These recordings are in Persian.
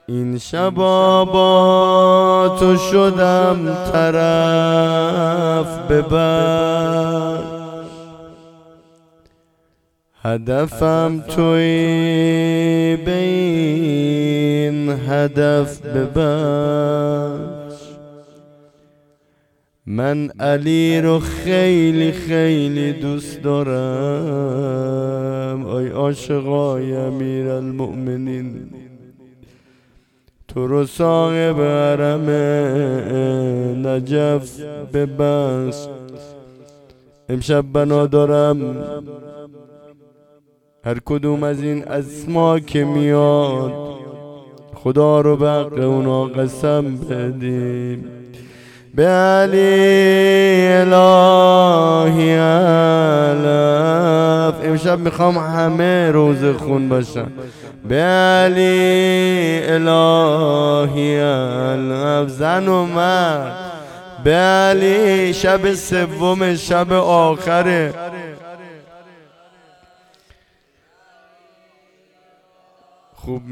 این شبا با تو شدم طرف ببر، هدفم توی به این هدف ببر. من علی رو خیلی خیلی دوست دارم، آی عاشقای امیرالمؤمنین، تو رو صاحب حرم نجف ببخش. امشب بنا دارم هر کدوم از این اسما که میاد خدا رو به حق اونا قسم بدیم. به علی الهی علف. امشب میخوام همه روزه خون باشن. به علی الهی علف. زن و مرد به علی. شب سوم، شب آخره. خوب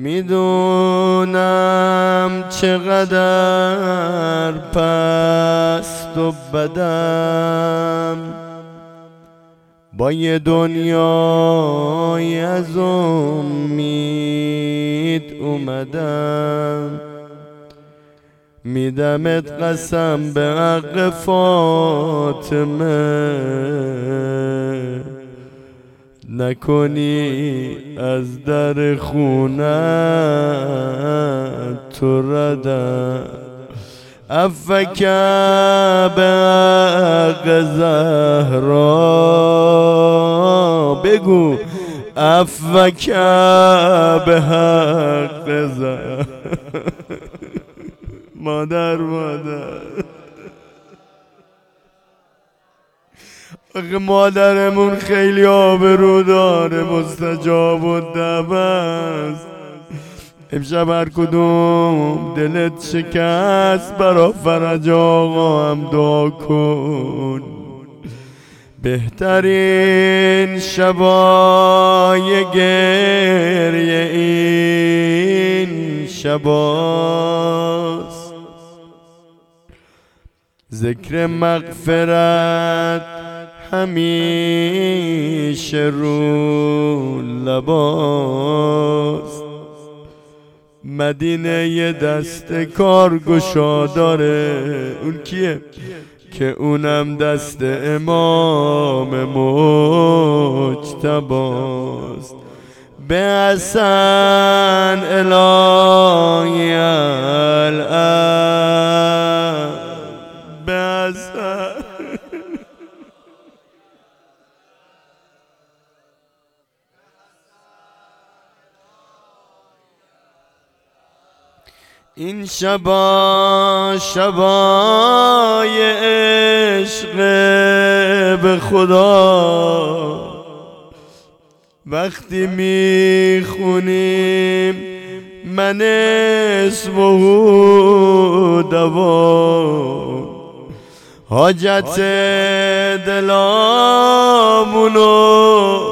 میدونم چقدر پست و بدم، با یه دنیای از امید اومدم. میدمت قسم به حق فاطمه، نکنی از در خونت تو ردم. افک به حق زهرا، بگو افک به حق زهرا. مادر آخه مادرمون خیلی آبرو داره، مستجاب الدعوه است. امشب هر کدوم دلت شکست برا فرج آقا هم دعا کن. بهترین شبای گریه این شباست، ذکر مغفرت همیشه رو لباست. مدینه یه دست کارگشا داره، اون کیه؟ که اونم دست امام مجتباست. به حسن الهی الاب، به حسن. این شبا شبای عشق به خدا، وقتی میخونیم من اسمه دوا، حاجت دلامونو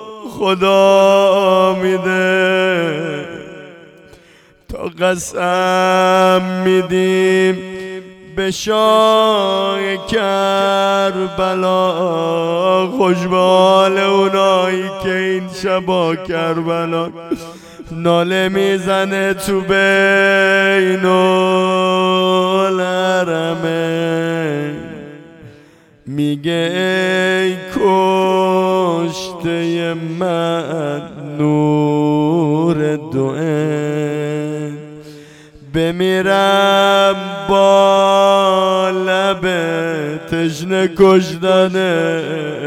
خدا میده. تا قسم میدیم به شاه کربلا، خوش به حال اونایی که این شبا کربلا ناله میزنه تو بین الحرمین. میگه ای کشته من نور دوئن، بمیرم با لب تشنه کشدنه،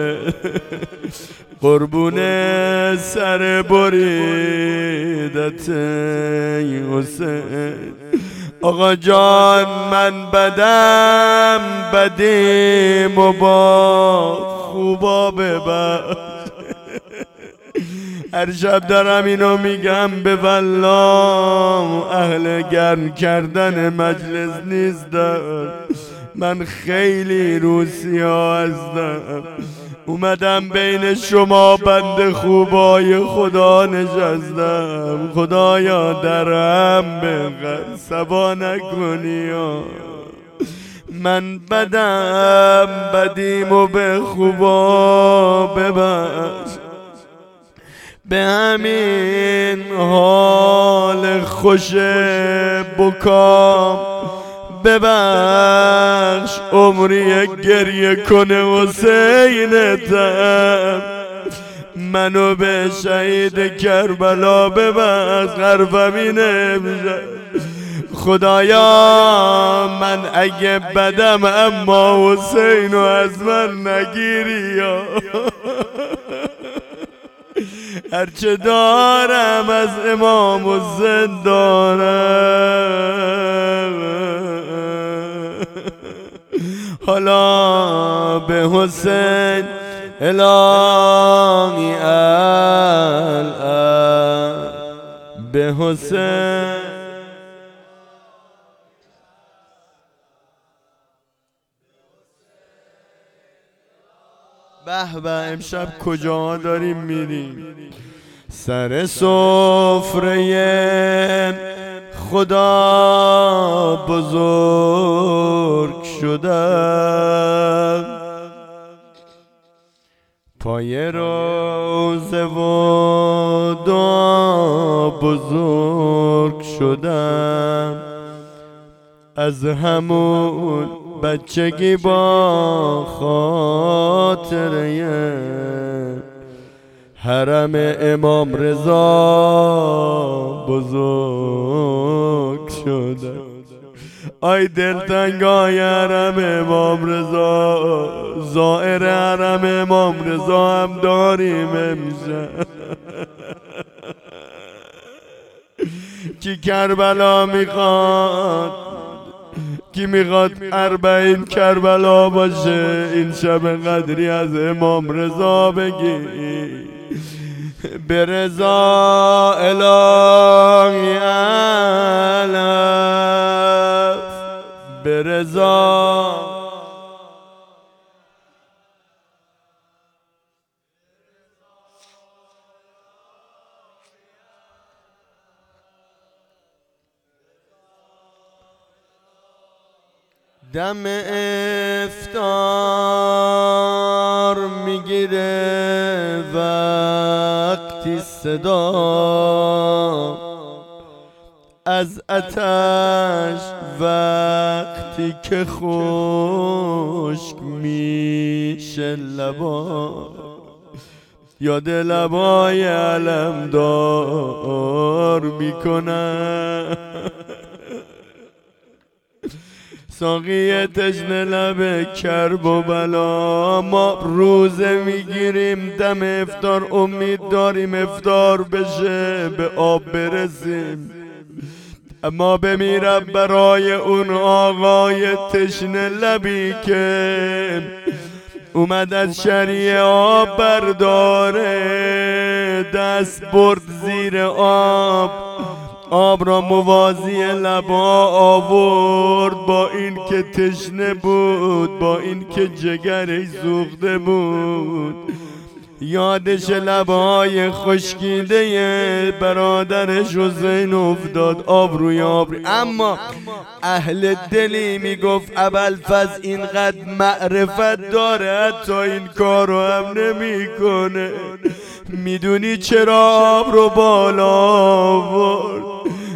قربون سر بریدت حسین. آقا جان من بدم بدیم و با خوبا ببر. هر شب دارم اینو میگم به والله اهل گرم کردن مجلس نیستم. من خیلی روسیا هستم، اومدم بین شما بنده خوبای خدا نشستم. خدایا درم بنقدر سبا نکنی، من بدم بدیمو به خوبا ببخش. به همین حال خوش بکام ببخش، عمری گریه کنه حسینتم. منو به شهید کربلا ببخش، حرفم اینه خدایا من اگه بدم اما حسینو از من نگیری، هرچه دارم از امام حسین دارم. حالا به حسین الهی الان، به حسین به به. امشب کجا داریم میریم؟ سر سفره خدا بزرگ شدم، پای روزه و دعا بزرگ شدم. از همون بچگی با خاطره حرم امام رضا بزرگ شده. آی دلتنگای حرم امام رضا، زائر حرم امام رضا هم داریم امشب. کی کربلا میخواد؟ کی میخواد 40 کربلا باشه این شب قدری از امام رضا بگی؟ به رضا الهی علم، به رضا دم افطار میگیره وقتی صدا از آتش، وقتی که خشک میشه لبا، یاد لبای علمدار میکنن. ساقی تشنه لب کرب و بلا، ما روزه میگیریم دم افطار، امید داریم افطار بشه به آب برسیم، اما بمیرم برای اون آقای تشنه لبی که اومد از شریع آب برداره، دست برد زیر آب، آب را موازی لبا آورد، با این که تشنه بود، با این که جگرش سوخته بود، یادش لبای خشکیده برادرش حسین افتاد. آب روی آب. اما اهل دلی میگفت ابوالفضل اینقدر معرفت داره حتی این کارو هم نمیکنه. میدونی چرا آب رو بالا آورد؟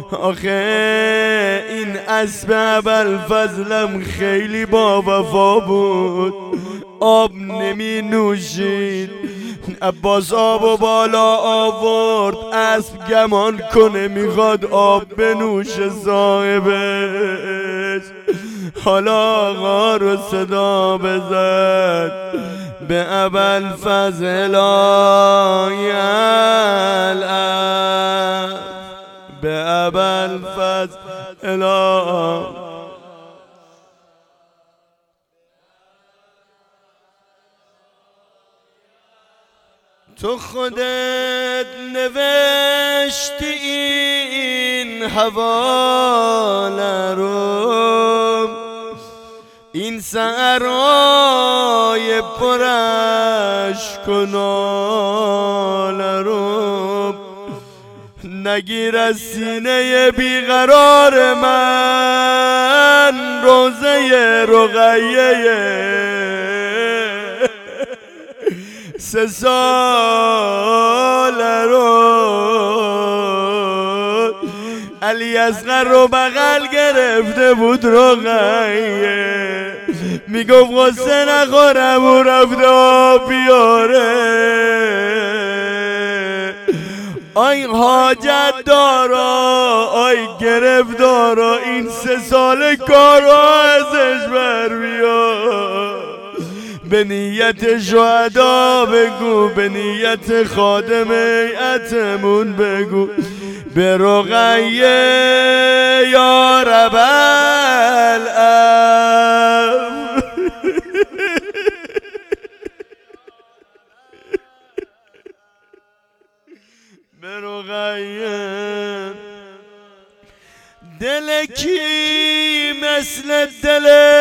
آخه این اسب ابوالفضلم خیلی با وفا بود، آب نمی نوشید. عباس آب و بالا آورد، اسب گمان کنه میخواد آب بنوشه صاحبش. حالا آقا رو صدا بزن به ابوالفضل الان، به ابوالفضل تو خودت نوشتی این حواله رو، این سهرهای پرش کنال رو نگیر از سینه بیقرار من روزه رقیه 3 سال رو علی اصغر رو بغل گرفته بود رقیه میگفت غصه نخورم و رفته بیاره آی حاجت دارا آی گرفتارا این 3 سال کارا ازش بر بیا به نیت شهدا بگو به نیت خادم هیئتمون بگو به رقیه یا رب العالمین به رقیه دل کی مثل دل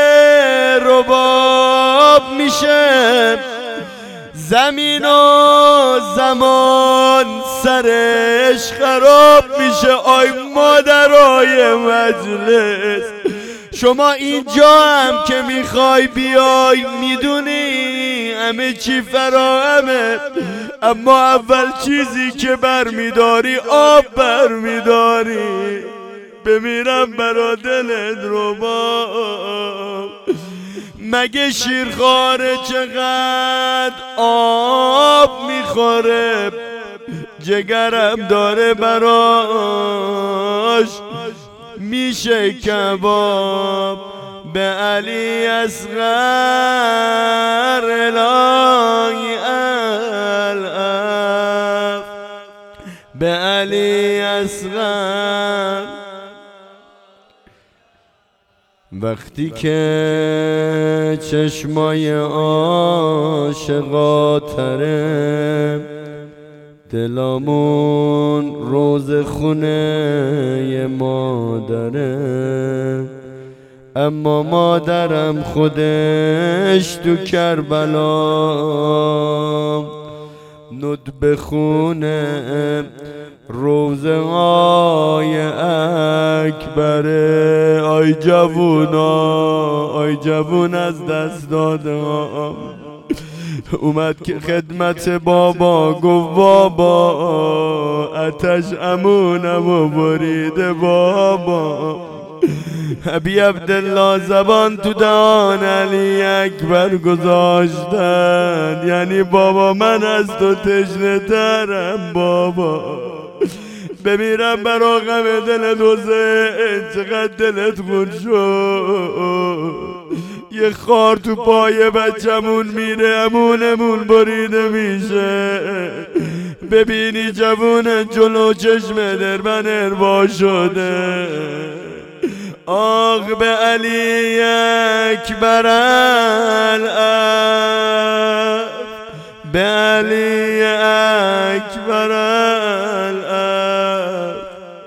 رباب میشه زمین و زمان سرش خراب میشه آی مادرای مجلس شما اینجا هم که میخوای بیای میدونی همه چی فراهمه اما اول چیزی که برمیداری آب برمیداری بمیرم برا دلت رباب مگه شیرخواره چقدر آب میخوره جگرم داره براش میشه کباب به علی اصغر الهی العف به علی اصغر وقتی که چشمای عاشقا تره دلامون روز خونه مادره اما مادرم خودش تو کربلا ند بخونه روزه های اکبره آی جوون از دست داده اومد که خدمت بابا گفت بابا آتش امونم و بریده بابا ابی عبدالله زبان تو دهان علی اکبر گذاشتن یعنی بابا من از تو تشنه ترم بابا بمیرم برا غم دلت حسین چقدر دلت خون شد یه خار تو پای بچمون میره امونمون بریده میشه ببینی جوون جلو چشم دربن اروا شده آخ به علی اکبر العف به علی اکبر العف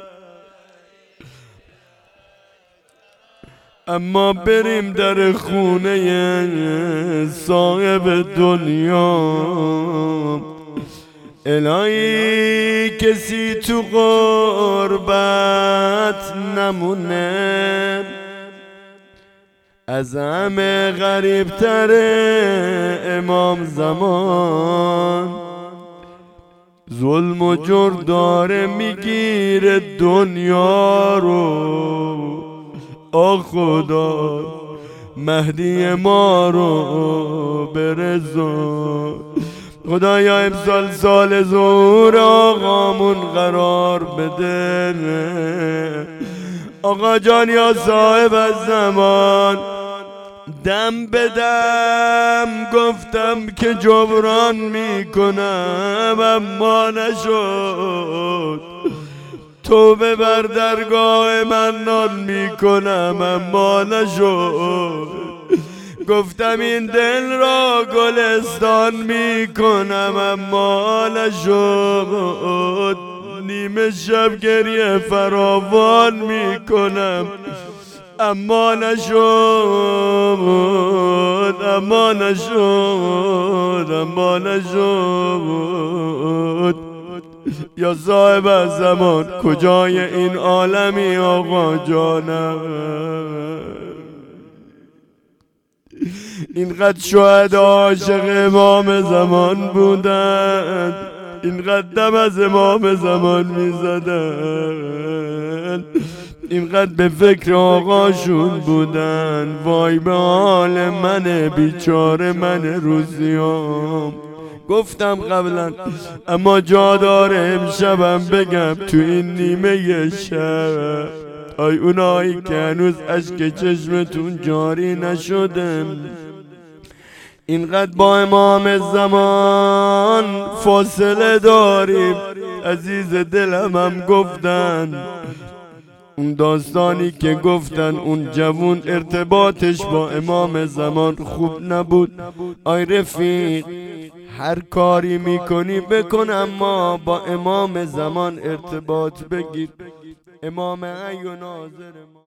اما بریم در خونه صاحب دنیا الهی کسی تو غربت نمونه از همه غریب تر امام زمان ظلم و جور داره میگیره دنیا رو آه خدا مهدی ما رو برسون خدایا امسال سال ظهور آقامون قرار بده آقا جان یا صاحب از زمان دم به دم گفتم که جبران میکنم اما نشد توبه بر درگاه منان میکنم اما نشد گفتم این دل را گلستان میکنم اما نشد نیمه شب گریه فراوان میکنم اما نشد، اما نشد، اما نشد. یا صاحب زمان کجای این عالمی آقا جانم؟ اینقدر شهدا عاشق امام زمان بودن، اینقدر دم از امام زمان میزدن، اینقدر به فکر آقاشون بودن. وای به حال من بیچاره، من روزیام. گفتم قبلا اما جا داره امشبم بگم تو این نیمه شب، آی اونایی که هنوز اشک چشمتون جاری نشده، اینقدر با امام زمان فاصله داریم. عزیز دلم هم گفتن اون داستانی که گفتن اون جوون ارتباطش با امام زمان خوب نبود. آی رفیق هر کاری میکنی بکن اما با امام زمان ارتباط بگیر. امام حی و ناظر